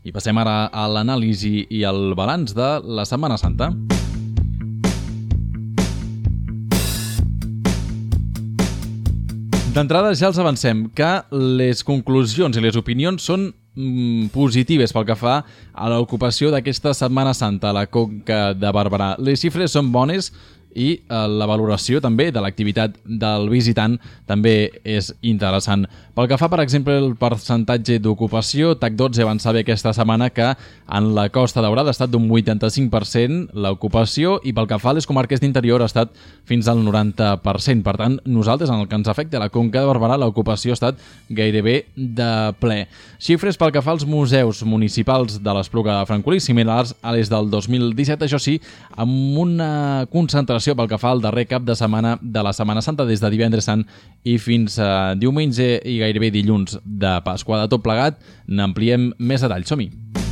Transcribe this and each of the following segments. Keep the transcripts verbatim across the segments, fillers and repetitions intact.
I passem ara a l'anàlisi i el balanç de la Setmana Santa. D'entrada ja els avancem que les conclusions i les opinions són mm, positives pel que fa a l'ocupació d'aquesta Setmana Santa a la Conca de Barberà. Les xifres són bones i eh, la valoració també de l'activitat del visitant també és interessant. Pel que fa, per exemple, el percentatge d'ocupació, T A C dotze van saber aquesta setmana que en la Costa Daurada ha estat d'un vuitanta-cinc per cent l'ocupació i pel que fa a les comarques d'interior ha estat fins al noranta per cent. Per tant, nosaltres, en el que ens afecta a la Conca de Barberà, l'ocupació ha estat gairebé de ple. Xifres pel que fa als museus municipals de l'Espluga de Francolí, similars a les del dos mil disset, això sí, amb una concentració pel que fa al darrer cap de setmana de la Setmana Santa, des de divendres sant i fins a diumenge i gairebé dilluns de Pasqua. De tot plegat, n'ampliem més detalls. Som-hi!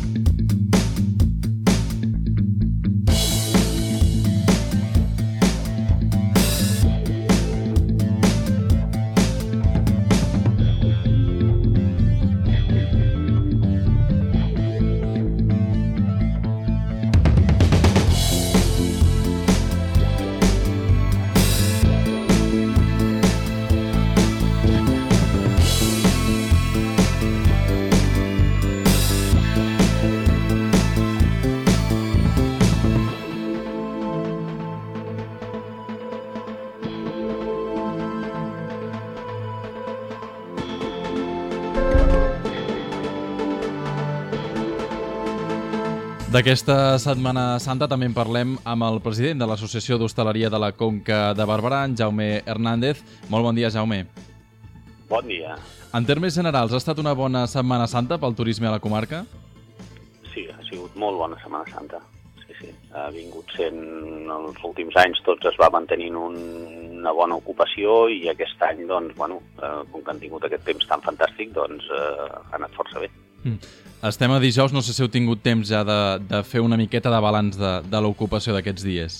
D'aquesta Setmana Santa també en parlem amb el president de l'Associació d'Hostaleria de la Conca de Barberà, en Jaume Hernández. Molt bon dia, Jaume. Bon dia. En termes generals, ha estat una bona Setmana Santa pel turisme a la comarca? Sí, ha sigut molt bona Setmana Santa. Sí, sí. Ha vingut sent, els últims anys tots es va mantenint un, una bona ocupació i aquest any, doncs, bueno, eh, com que han tingut aquest temps tan fantàstic, doncs eh, ha anat força bé. Mm. Estem a dijous, no sé si heu tingut temps ja de, de fer una miqueta de balanç de, de l'ocupació d'aquests dies.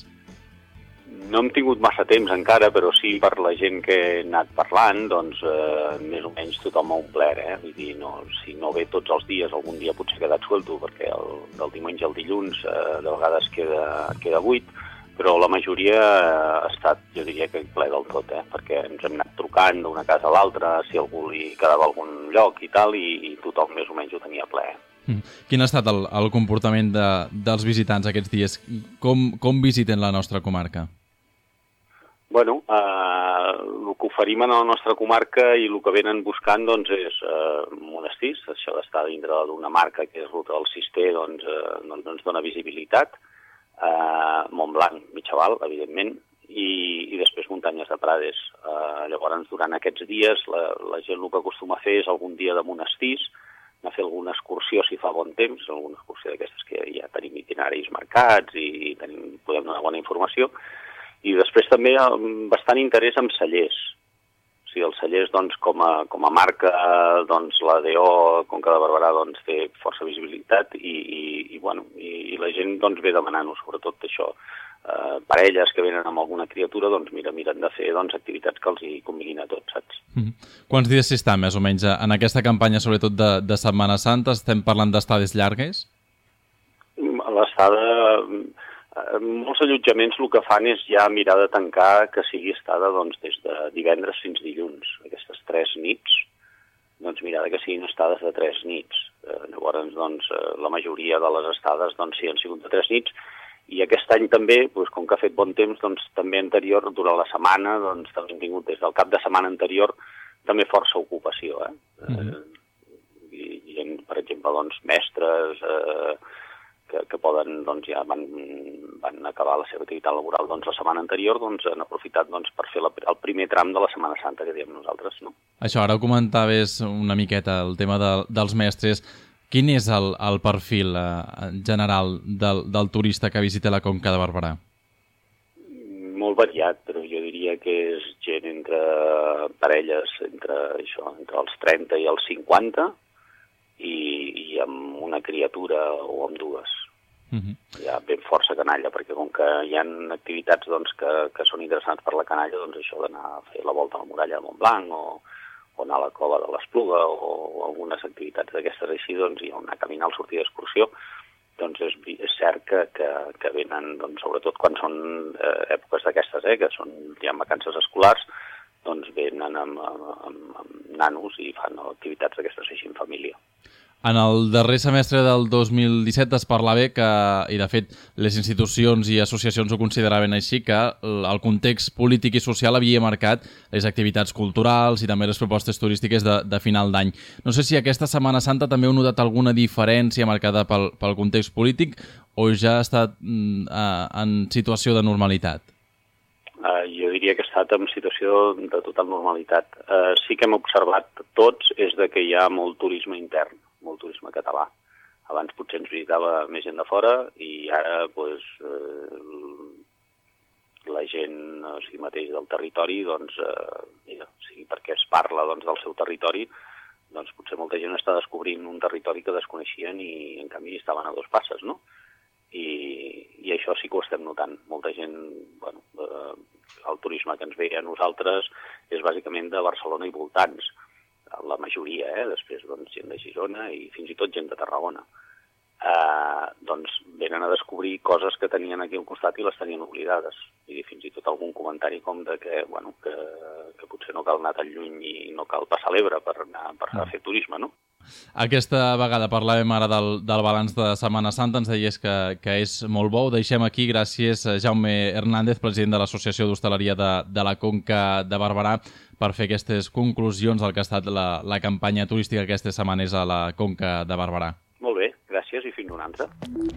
No hem tingut massa temps encara, però sí per la gent que he anat parlant, doncs eh, més o menys tothom ha omplert, eh? Vull dir, no, si no ve tots els dies, algun dia potser ha quedat suelto, perquè el, del diumenge al dilluns eh, de vegades queda, queda buit, però la majoria ha estat, jo diria que ple del tot, eh? Perquè ens hem anat trucant d'una casa a l'altra, si algú li quedava a algun lloc i tal, i, i tothom més o menys ho tenia ple. Mm. Quin ha estat el, el comportament de, dels visitants aquests dies? Com, com visiten la nostra comarca? Bueno, eh, el que oferim a la nostra comarca i el que venen buscant doncs, és eh, monestirs, això d'estar dintre d'una marca que és Ruta del Cister, doncs, eh, doncs ens dona visibilitat, Uh, Montblanc, Mitjaval, evidentment, i, i després muntanyes de Prades. Uh, llavors, durant aquests dies, la, la gent el que acostuma a fer és algun dia de monestirs, anar a fer alguna excursió si fa bon temps, alguna excursió d'aquestes que ja tenim itineraris marcats i, i tenim, podem donar bona informació, i després també bastant interès en cellers. O sigui, els cellers, doncs, com a, com a marca, doncs, la D O Conca de Barberà, doncs, té força visibilitat i, i, i, bueno, i, i la gent, doncs, ve demanant-ho, sobretot això. Eh, parelles que venen amb alguna criatura, doncs, mira, miren de fer, doncs, activitats que els hi convinin a tots, saps? Mm. Quants dies s'hi està, més o menys, en aquesta campanya, sobretot de, de Setmana Santa? Estem parlant d'estades llargues? L'estada... Molts allotjaments el que fan és ja mirar de tancar que sigui estada doncs, des de divendres fins dilluns. Aquestes tres nits, doncs mirar que siguin estades de tres nits. Eh, llavors, doncs, la majoria de les estades doncs, sí, han sigut de tres nits. I aquest any també, doncs, com que ha fet bon temps, doncs, també anterior, durant la setmana, doncs, també hem tingut des del cap de setmana anterior també força ocupació. Eh? Mm-hmm. eh, i, i, per exemple, doncs, mestres... Eh, que, que poden, doncs, ja van, van acabar la seva activitat laboral doncs, la setmana anterior, doncs, han aprofitat doncs, per fer la, el primer tram de la Setmana Santa, que diem nosaltres, no? Això, ara ho comentaves una miqueta, el tema de, dels mestres. Quin és el, el perfil eh, general del, del turista que visita la Conca de Barberà? Molt variat, però jo diria que és gent entre parelles, entre, això, entre els trenta i els cinquanta, i, i amb una criatura o amb dues. Uh-huh. Hi ha ben força canalla, perquè com que hi ha activitats doncs, que, que són interessants per la canalla, doncs això d'anar a fer la volta a la muralla de Montblanc o, o anar a la cova de l'Espluga o, o algunes activitats d'aquestes així, doncs hi ha una caminal, sortida d'excursió, doncs és, és cert que, que, que venen, doncs, sobretot quan són eh, èpoques d'aquestes, eh, que són ja vacances escolars, doncs venen amb, amb, amb nanos i fan activitats d'aquestes així en família. En el darrer semestre del dos mil disset es parlava que, i de fet les institucions i associacions ho consideraven així, que el context polític i social havia marcat les activitats culturals i també les propostes turístiques de, de final d'any. No sé si aquesta Setmana Santa també heu notat alguna diferència marcada pel, pel context polític o ja ha estat mm, en situació de normalitat? Uh, jo diria que ha estat en situació de total normalitat. Uh, sí que hem observat tots és de que hi ha molt turisme intern, molt turisme català. Abans potser ens visitava més gent de fora i ara pues, eh, la gent, o sigui, mateix del territori, doncs, eh, mira, o sigui, perquè es parla doncs, del seu territori, doncs potser molta gent està descobrint un territori que desconeixien i en canvi estaven a dos passes, no? I, i això sí que ho estem notant. Molta gent, bueno, eh, el turisme que ens ve a nosaltres és bàsicament de Barcelona i voltants, la majoria, eh? Després doncs, gent de Girona i fins i tot gent de Tarragona. Eh, doncs venen a descobrir coses que tenien aquí al costat i les tenien oblidades. I fins i tot algun comentari com de que, bueno, que, que potser no cal anar tan lluny i no cal passar l'Ebre per anar per anar a fer turisme, no? Aquesta vegada parlàvem ara del, del balanç de Setmana Santa, ens deies que, que és molt bo. Ho deixem aquí, gràcies a Jaume Hernández, president de l'Associació d'Hostaleria de, de la Conca de Barberà, per fer aquestes conclusions del que ha estat la, la campanya turística aquestes setmanes a la Conca de Barberà. Molt bé, gràcies i fins una altra.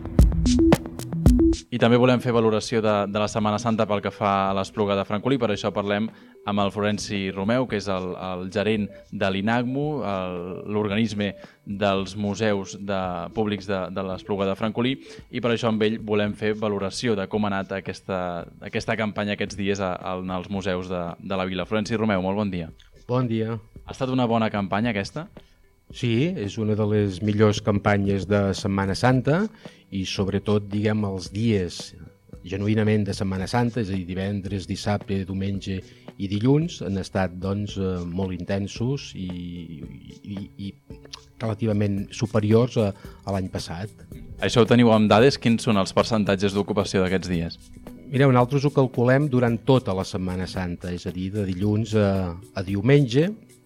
I també volem fer valoració de, de la Setmana Santa pel que fa a l'Espluga de Francolí, per això parlem amb el Florenci Romeu, que és el, el gerent de l'INACMU, l'organisme dels museus de, públics de, de l'Espluga de Francolí, i per això amb ell volem fer valoració de com ha anat aquesta, aquesta campanya aquests dies a, a, als museus de, de la vila. Florenci Romeu, molt bon dia. Bon dia. Ha estat una bona campanya aquesta? Sí, és una de les millors campanyes de Setmana Santa i sobretot, diguem, els dies genuïnament de Setmana Santa, és a dir, divendres, dissabte, diumenge i dilluns, han estat doncs, molt intensos i, i, i relativament superiors a, a l'any passat. Això ho teniu amb dades? Quins són els percentatges d'ocupació d'aquests dies? Mireu, nosaltres ho calculem durant tota la Setmana Santa, és a dir, de dilluns a, a diumenge,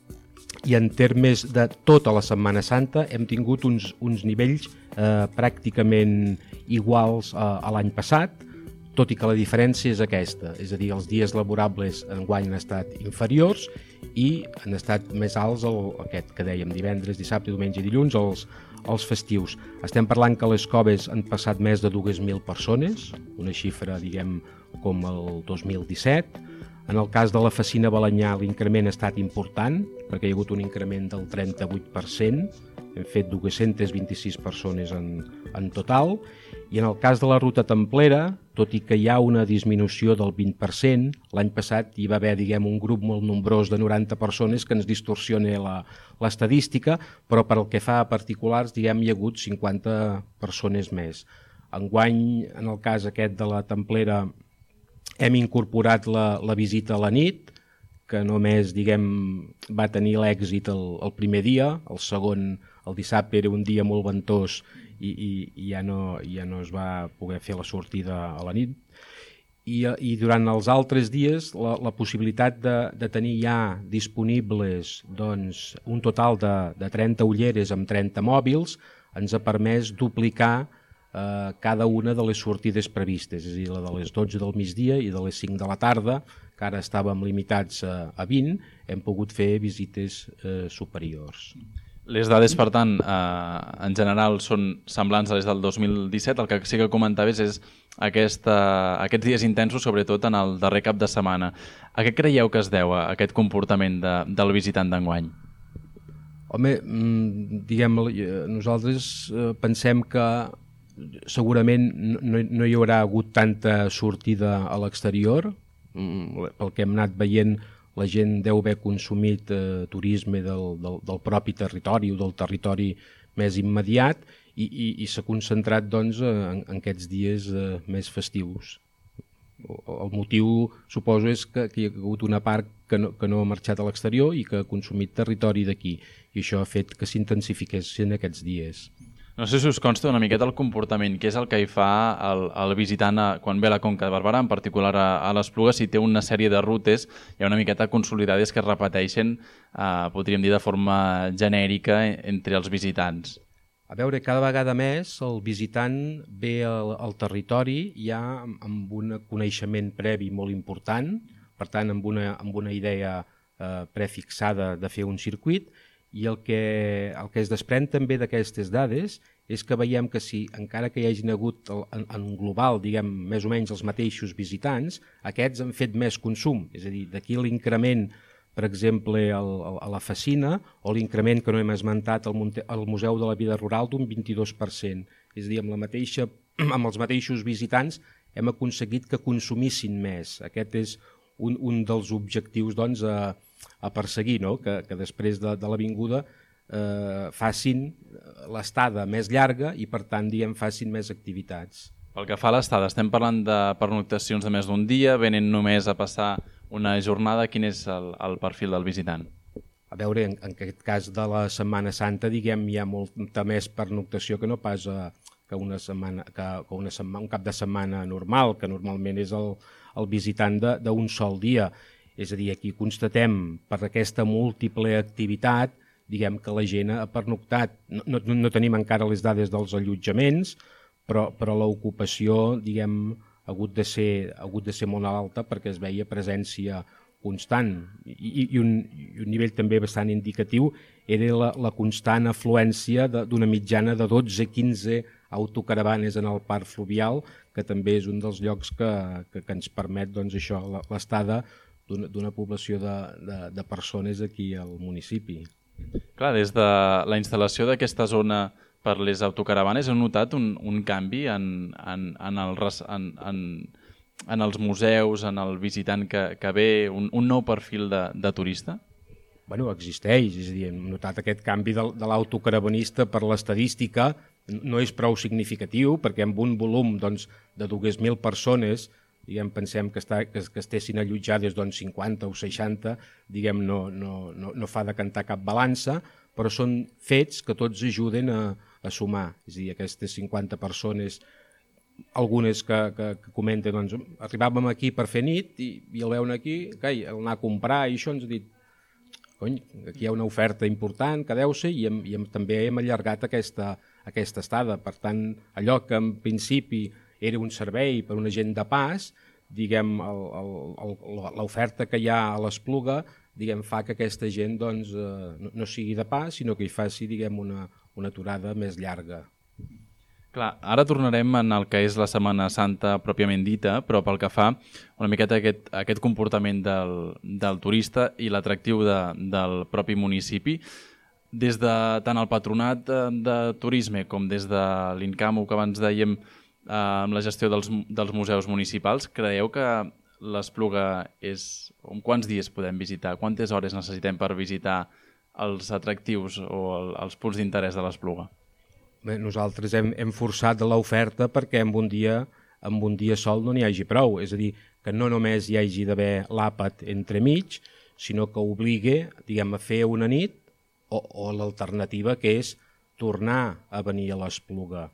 i en termes de tota la Setmana Santa hem tingut uns, uns nivells eh, pràcticament iguals a, a l'any passat, tot i que la diferència és aquesta, és a dir, els dies laborables enguany han estat inferiors i han estat més alts el, aquest que dèiem, divendres, dissabte, diumenge i dilluns, els, els festius. Estem parlant que les coves han passat més de dues mil persones, una xifra, diguem, com el dos mil disset. En el cas de la Fecina Balanyà l'increment ha estat important, perquè hi ha hagut un increment del trenta-vuit per cent, hem fet dues-centes vint-i-sis persones en, en total, i en el cas de la Ruta Templera, tot i que hi ha una disminució del vint per cent, l'any passat hi va haver, diguem, un grup molt nombrós de noranta persones que ens distorsiona la, l'estadística, però per el que fa a particulars, diguem, hi ha hagut cinquanta persones més. Enguany, en el cas aquest de la Templera, hem incorporat la, la visita a la nit, que només, diguem, va tenir l'èxit el, el primer dia, el segon, el dissabte, era un dia molt ventós i, i, i ja, no, ja no es va poder fer la sortida a la nit. I, i durant els altres dies la, la possibilitat de, de tenir ja disponibles doncs, un total de, de trenta ulleres amb trenta mòbils ens ha permès duplicar eh, cada una de les sortides previstes, és a dir, la de les dotze del migdia i de les cinc de la tarda, que ara estàvem limitats a, a vint, hem pogut fer visites eh, superiors. Les dades, per tant, eh, en general són semblants a les del dos mil disset. El que sí que comentaves és aquesta, aquests dies intensos, sobretot en el darrer cap de setmana. A què creieu que es deu a aquest comportament de, del visitant d'enguany? Home, diguem, nosaltres pensem que segurament no, no hi haurà hagut tanta sortida a l'exterior. Pel que hem anat veient, la gent deu haver consumit eh, turisme del, del, del propi territori o del territori més immediat i, i, i s'ha concentrat doncs, en, en aquests dies eh, més festius. El motiu, suposo, és que, que hi ha hagut una part que no, que no ha marxat a l'exterior i que ha consumit territori d'aquí, i això ha fet que s'intensifiquessin aquests dies. No sé si us consta una miqueta el comportament, què és el que hi fa el, el visitant a, quan ve a la Conca de Barberà, en particular a, a l'Espluga, si té una sèrie de rutes ja una miqueta consolidades que es repeteixen, eh, podríem dir de forma genèrica entre els visitants. A veure, cada vegada més el visitant ve al, al territori ja amb un coneixement previ molt important, per tant amb una, amb una idea eh, prefixada de fer un circuit, i el que, el que es desprèn també d'aquestes dades és que veiem que si, encara que hi hagin hagut en, en global, diguem, més o menys els mateixos visitants, aquests han fet més consum, és a dir, d'aquí l'increment, per exemple, el, el, a la Facina, o l'increment que no hem esmentat al, Monte, al Museu de la Vida Rural d'un vint-i-dos per cent. És a dir, amb, la mateixa, amb els mateixos visitants hem aconseguit que consumissin més. Aquest és un, un dels objectius doncs, a, a perseguir, no? que, que després de, de l'avinguda eh, facin l'estada més llarga i, per tant, diguem, facin més activitats. Pel que fa a l'estada, estem parlant de pernoctacions de més d'un dia, venen només a passar una jornada. Quin és el, el perfil del visitant? A veure, en, en aquest cas de la Setmana Santa, diguem, hi ha molta més pernoctació que no pas a, que, una setmana, que, que una setmana, un cap de setmana normal, que normalment és el, el visitant d'un sol dia. És a dir, aquí constatem per aquesta múltiple activitat, diguem que la gent ha pernoctat. No, no, no tenim encara les dades dels allotjaments, però, però l'ocupació, diguem, ha hagut de ser, ha hagut de ser molt alta perquè es veia presència constant i, i, un, i un nivell també bastant indicatiu era la, la constant afluència d'una mitjana de dotze a quinze autocaravanes en el parc fluvial, que també és un dels llocs que, que, que ens permet doncs, això, l'estada d'una població de, de, de persones aquí al municipi. Clar, des de la instal·lació d'aquesta zona per les autocaravanes heu notat un, un canvi en, en, en, el, en, en, en els museus, en el visitant que, que ve, un, un nou perfil de, de turista? Bueno, existeix, és a dir, hem notat aquest canvi de, de l'autocaravanista per l'estadística, no és prou significatiu perquè amb un volum doncs, de dues mil persones, diguem, pensem que, està, que, que estessin allotjades doncs, cinquanta o seixanta, diguem, no, no, no, no fa de cantar cap balança, però són fets que tots ajuden a, a sumar. És a dir, aquestes cinquanta persones, algunes que, que, que comenten, doncs, arribàvem aquí per fer nit i, i el veuen aquí, okay, el anar a comprar i això ens ha dit, cony, aquí hi ha una oferta important que deu ser i, hem, i hem, també hem allargat aquesta, aquesta estada. Per tant, allò que en principi era un servei per una gent de pas, diguem, l'oferta que hi ha a l'Espluga, diguem, fa que aquesta gent doncs, eh, no, no sigui de pas, sinó que hi faci, diguem, una, una aturada més llarga. Clar, ara tornarem en el que és la Setmana Santa pròpiament dita, però pel que fa una miqueta a aquest, a aquest comportament del, del turista i l'atractiu de, del propi municipi, des de tant el Patronat de, de Turisme com des de l'Incamo, que abans dèiem, eh, amb la gestió dels, dels museus municipals, creieu que l'Espluga és... Quants dies podem visitar? Quantes hores necessitem per visitar els atractius o el, els punts d'interès de l'Espluga? Bé, nosaltres hem, hem forçat l'oferta perquè en un dia en un dia sol no n'hi hagi prou. És a dir, que no només hi hagi d'haver l'àpat entremig, sinó que obligue, diguem, a fer una nit o, o l'alternativa que és tornar a venir a l'Espluga.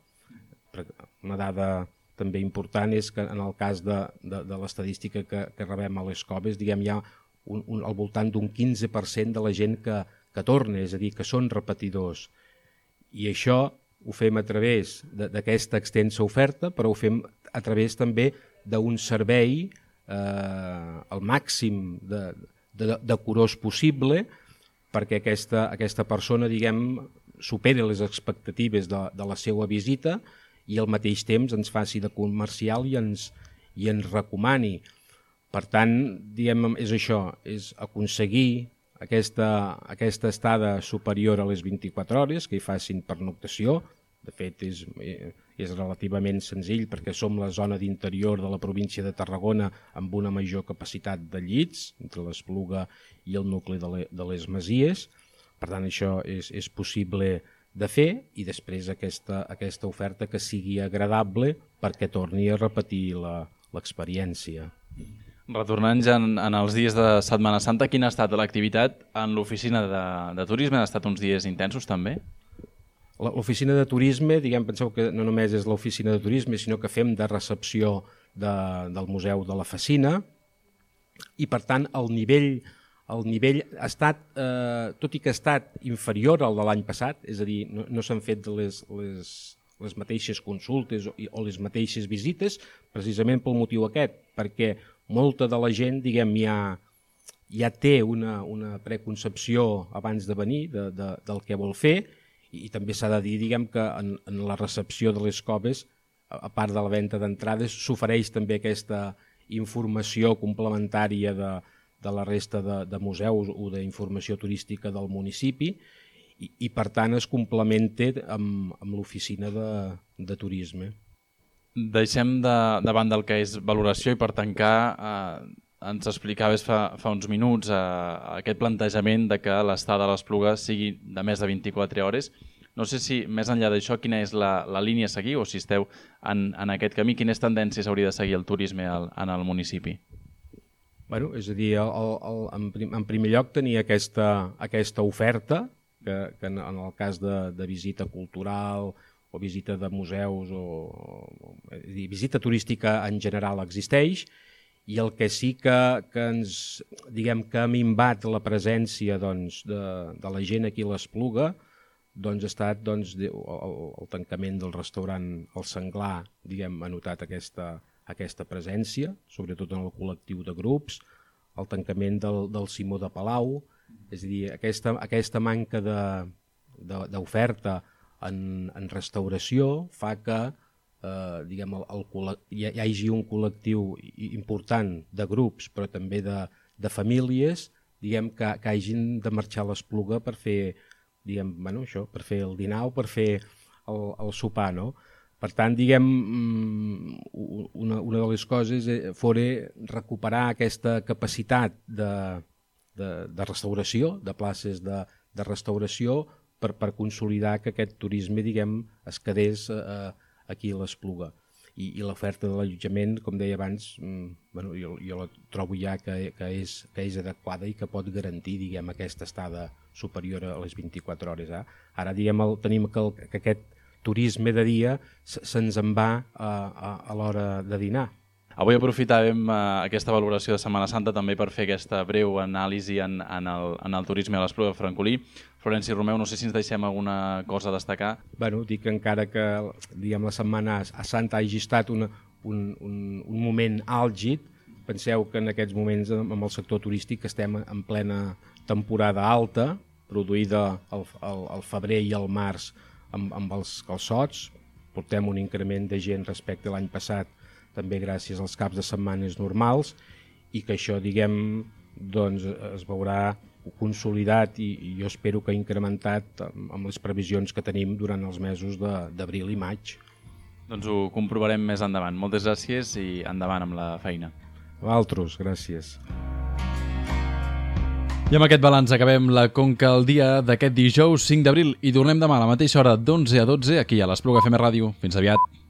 Una dada també important és que en el cas de, de, de l'estadística que, que rebem a les coves, diguem, hi ha un, un, al voltant d'un quinze per cent de la gent que, que torna, és a dir, que són repetidors. I això ho fem a través d'aquesta extensa oferta, però ho fem a través també d'un servei eh, al màxim de, de, de curós possible perquè aquesta, aquesta persona, diguem, superi les expectatives de, de la seva visita i al mateix temps ens faci de comercial i ens, i ens recomani. Per tant, diguem, és això, és aconseguir aquesta, aquesta estada superior a les vint-i-quatre hores, que hi facin pernoctació. De fet, és, és relativament senzill perquè som la zona d'interior de la província de Tarragona amb una major capacitat de llits, entre l'Espluga i el nucli de, le, de les Masies. Per tant, això és, és possible de fer i després aquesta, aquesta oferta que sigui agradable perquè torni a repetir la, l'experiència. Retornant ja en, en els dies de Setmana Santa, quina ha estat l'activitat en l'oficina de, de turisme? Han estat uns dies intensos també? L'oficina de turisme, diguem, penseu que no només és l'oficina de turisme, sinó que fem de recepció de, del Museu de la Fecina, i per tant el nivell, el nivell ha estat, eh, tot i que ha estat inferior al de l'any passat, és a dir, no, no s'han fet les, les, les mateixes consultes o, o les mateixes visites, precisament pel motiu aquest, perquè molta de la gent, diguem, ja, ja té una, una preconcepció abans de venir de, de, del que vol fer, i, i també s'ha de dir, diguem, que en, en la recepció de les coves, a, a part de la venda d'entrades, s'ofereix també aquesta informació complementària de, de la resta de, de museus o d'informació turística del municipi, i, i per tant es complementa amb, amb l'oficina de, de turisme. Deixem de, davant del que és valoració i per tancar eh, ens explicaves fa, fa uns minuts eh, aquest plantejament de que l'estada a l'Espluga sigui de més de vint-i-quatre hores. No sé si més enllà d'això quina és la, la línia a seguir o si esteu en, en aquest camí, quines tendències hauria de seguir el turisme al, en el municipi? Bueno, és a dir, el, el, en, prim, en primer lloc tenir aquesta, aquesta oferta que, que en, en el cas de, de visita cultural o visita de museus o, o dir, visita turística en general existeix, i el que sí que, que ens, diguem, que ha minvat la presència, doncs, de, de la gent aquí a l'Espluga, doncs ha estat, doncs, el, el tancament del restaurant El Senglar, diguem, ha notat aquesta, aquesta presència, sobretot en el col·lectiu de grups, el tancament del, del Simó de Palau, és a dir, aquesta, aquesta manca de, de, d'oferta en, en restauració fa que eh, diguem, el, el, hi, hi hagi un col·lectiu important de grups, però també de, de famílies, diguem, que, que hagin de marxar a l'Espluga per fer, diguem, bueno, això, per fer el dinar o per fer el, el sopar, no? Per tant, diguem, una, una de les coses fora recuperar aquesta capacitat de, de, de restauració, de places de, de restauració, per, per consolidar que aquest turisme, diguem, es quedés eh, aquí a l'Espluga. I, i l'oferta de l'allotjament, com deia abans, bueno, jo, jo la trobo ja que, que, és, que és adequada i que pot garantir, diguem, aquesta estada superior a les vint-i-quatre hores. Eh? Ara, diguem, el, tenim que, el, que aquest turisme de dia se'ns en va a, a, a l'hora de dinar. Avui aprofitàvem uh, aquesta valoració de Setmana Santa també per fer aquesta breu anàlisi en, en, el, en el turisme a l'Espluga de Francolí. Florenci Romeu, no sé si ens deixem alguna cosa a destacar. Bueno, dic que encara que, diguem, la Setmana Santa hagi estat una, un, un, un moment àlgid, penseu que en aquests moments amb el sector turístic estem en plena temporada alta, produïda al, al, al febrer i al març amb, amb els calçots. Portem un increment de gent respecte a l'any passat, també gràcies als caps de setmanes normals, i que això, diguem, doncs, es veurà consolidat i, i jo espero que incrementat amb, amb les previsions que tenim durant els mesos d'abril i maig. Doncs ho comprovarem més endavant. Moltes gràcies i endavant amb la feina. A vosaltres, gràcies. I amb aquest balanç acabem la Conca al dia d'aquest dijous cinc d'abril i tornem demà a la mateixa hora d'onze a dotze aquí a l'Espluga F M Ràdio. Fins aviat.